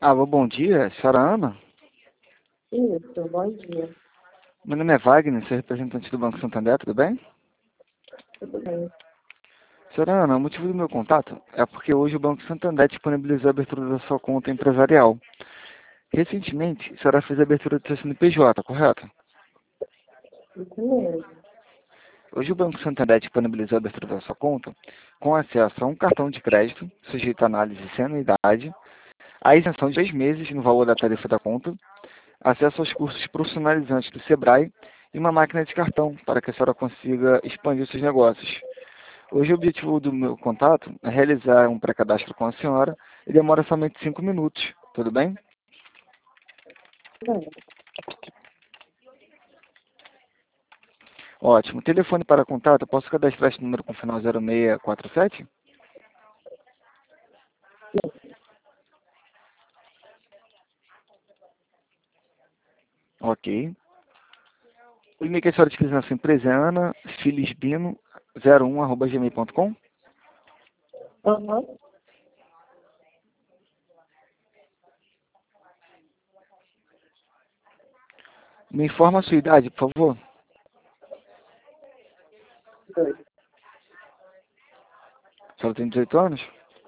Alô, bom dia, senhora Ana? Isso, bom dia. Meu nome é Wagner, sou representante do Banco Santander, tudo bem? Tudo bem? Senhora Ana, o motivo do meu contato é porque hoje o Banco Santander disponibilizou a abertura da sua conta empresarial. Recentemente, a senhora fez a abertura do seu CNPJ, correto? Isso mesmo. Hoje o Banco Santander disponibilizou a abertura da sua conta com acesso a um cartão de crédito, sujeito à análise sem anuidade, a isenção de 2 meses no valor da tarifa da conta, acesso aos cursos profissionalizantes do Sebrae e uma máquina de cartão para que a senhora consiga expandir os seus negócios. Hoje o objetivo do meu contato é realizar um pré-cadastro com a senhora e demora somente 5 minutos, tudo bem? Tudo bem. Ótimo. Telefone para contato, posso cadastrar esse número com final 0647? Ok. O e-mail que a senhora utiliza na sua empresa é anafilisbino01@gmail.com. Uhum. Me informa a sua idade, por favor. Dois. A senhora tem 18 anos?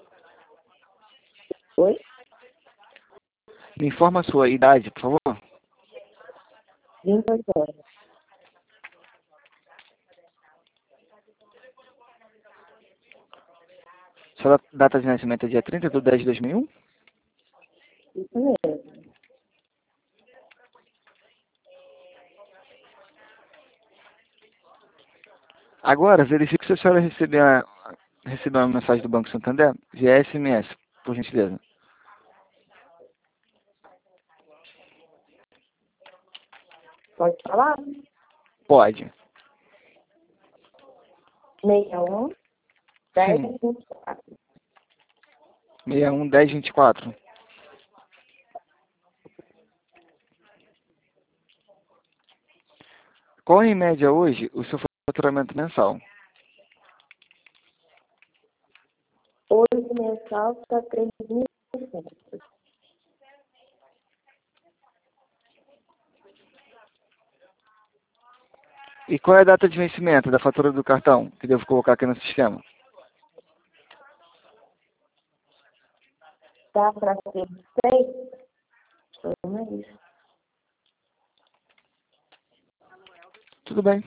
Oi? Me informa a sua idade, por favor. 28 anos. A sua data de nascimento é dia 30/10/2001? Isso mesmo. Agora, verifique se a senhora recebeu uma mensagem do Banco Santander via SMS, por gentileza. Pode falar? Pode. 61 10 Sim. 24. 611024. Qual em média hoje o seu faturamento mensal? Hoje mensal está 3.600. E qual é a data de vencimento da fatura do cartão que devo colocar aqui no sistema? Dá para ser 6? Não é isso. Tudo bem.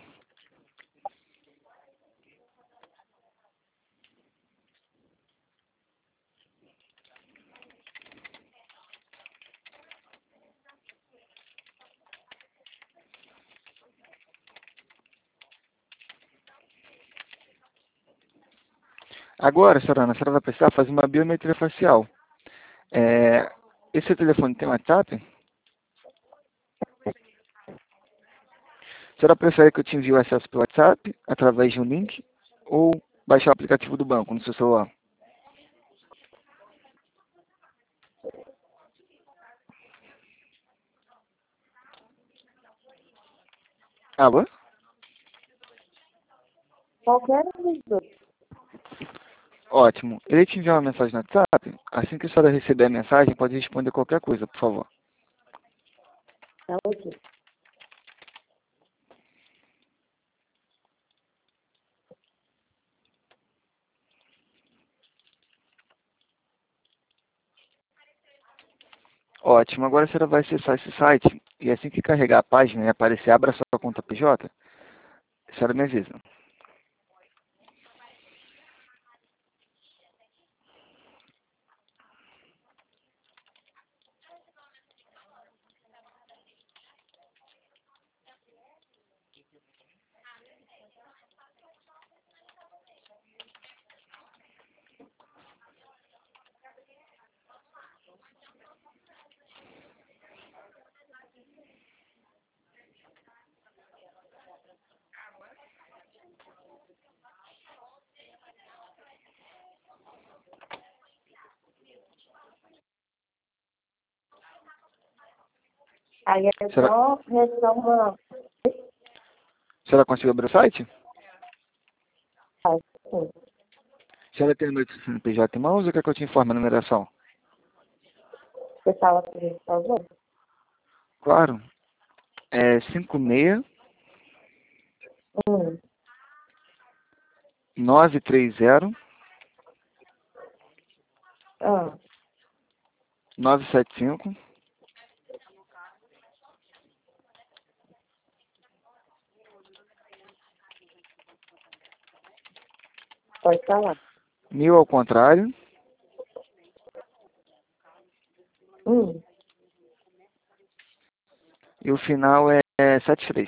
Agora, senhora Ana, a senhora vai precisar fazer uma biometria facial. Esse telefone tem WhatsApp? A senhora prefere que eu te envie o acesso pelo WhatsApp, através de um link, ou baixar o aplicativo do banco no seu celular? Alô? Qualquer um dos dois. Ótimo. Ele te enviar uma mensagem no WhatsApp. Assim que a senhora receber a mensagem, pode responder qualquer coisa, por favor. Tá ok. Ótimo. Agora a senhora vai acessar esse site e assim que carregar a página e aparecer abra sua conta PJ, a senhora me avisa. Aí é A senhora, só uma. a senhora conseguiu abrir o site? Assim. A senhora tem o número do CNPJ em mãos ou quer que eu te informe a numeração? Você fala por isso, por favor? Claro. É 56 Hum. 930 Ah, 975. pode falar. 1000 ao contrário. Hum. E o final é 73.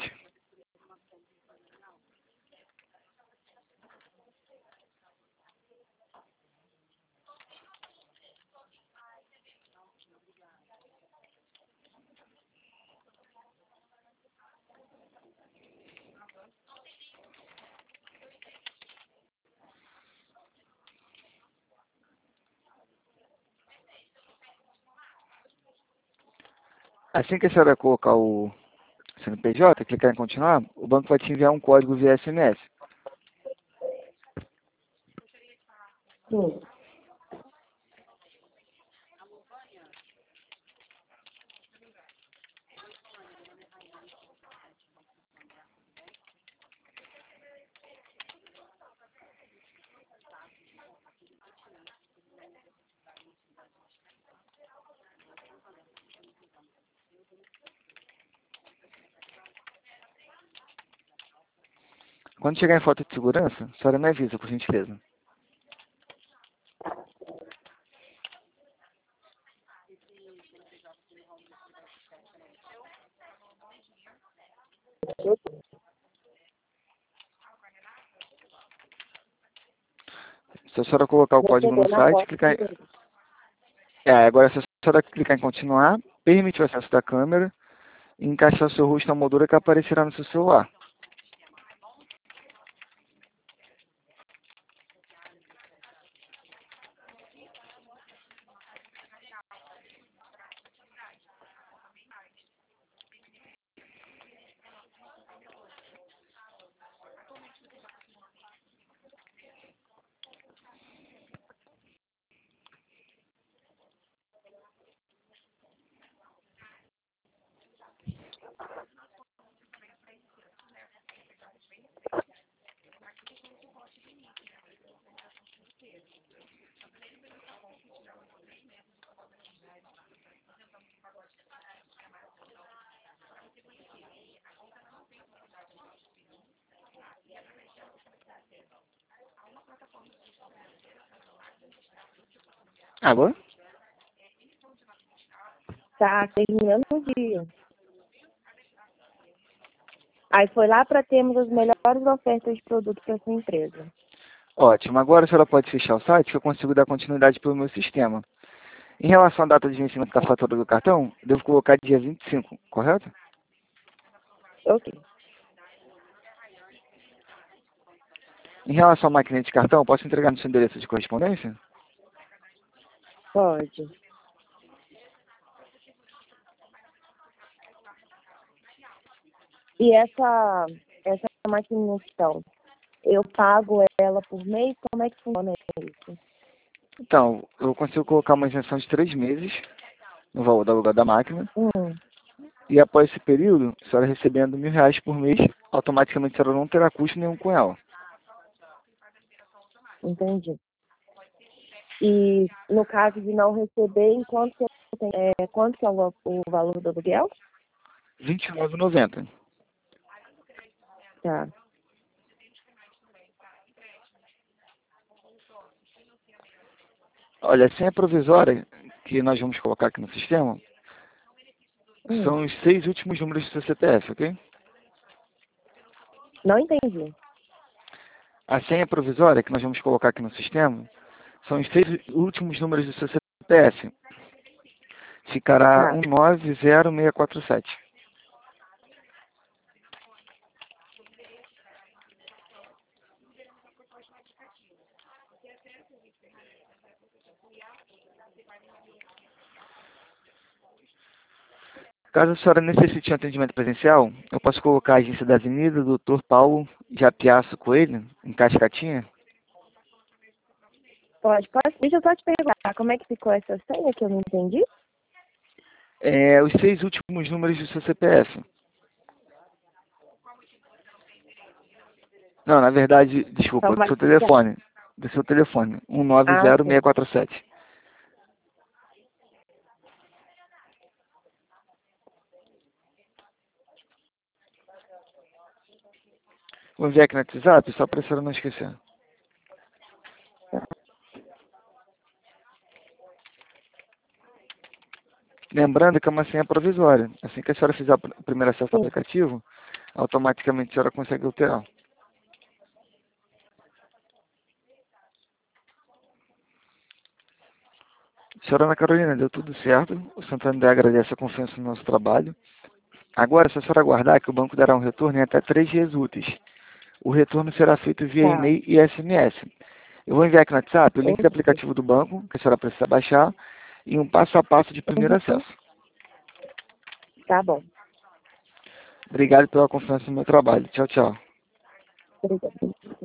Assim que a senhora colocar o CNPJ, clicar em continuar, o banco vai te enviar um código via SMS. Hum. Quando chegar em foto de segurança, a senhora me avisa, por gentileza. Se a senhora colocar o Já código no chegou na site, foto clicar em... dele. Agora se a senhora clicar em continuar, permite o acesso da câmera e encaixar o seu rosto na moldura que aparecerá no seu celular. Alô? Tá terminando o dia. Aí foi lá para termos as melhores ofertas de produto para sua empresa. Ótimo. Agora a senhora pode fechar o site que eu consigo dar continuidade pelo meu sistema. Em relação à data de vencimento da fatura do cartão, devo colocar dia 25, correto? Ok, Em relação à máquina de cartão, posso entregar no seu endereço de correspondência? pode. E essa maquininha então, eu pago ela por mês? Como é que funciona isso? Então, eu consigo colocar uma isenção de 3 meses no valor do aluguel da máquina. Hum, E após esse período, a senhora recebendo R$ 1.000 por mês, automaticamente a senhora não terá custo nenhum com ela. entendi. E no caso de não receber, enquanto que eu tenho, quanto que é o valor do aluguel? R$ 29,90. Tá. Olha, a senha provisória que nós vamos colocar aqui no sistema Hum, são os 6 últimos números do seu CPF, ok? não entendi. A senha provisória que nós vamos colocar aqui no sistema são os 6 últimos números do seu CPF. Ficará Tá. 190647. Caso a senhora necessite de um atendimento presencial, eu posso colocar a agência da Avenida Doutor Paulo Japiaço Coelho, em Cascatinha. Pode. Deixa eu só te perguntar, como é que ficou essa senha que eu não entendi? Os 6 últimos números do seu CPF. Não, na verdade, desculpa, Então do vai seu ficar. telefone. Do seu telefone. Ah, sim. 190647. Vou enviar aqui no WhatsApp, só para a senhora não esquecer. Lembrando que é uma senha provisória. Assim que a senhora fizer o primeiro acesso ao Sim, aplicativo, automaticamente a senhora consegue alterar. Senhora Ana Carolina, deu tudo certo. O Santander agradece a confiança no nosso trabalho. Agora, se a senhora aguardar que o banco dará um retorno em até 3 dias úteis. O retorno será feito via tá. e-mail e SMS. Eu vou enviar aqui no WhatsApp o link do Entendi. aplicativo do banco, que a senhora precisa baixar, e um passo a passo de primeiro Uhum. acesso. Tá bom. Obrigado pela confiança no meu trabalho. Tchau, tchau. Obrigada.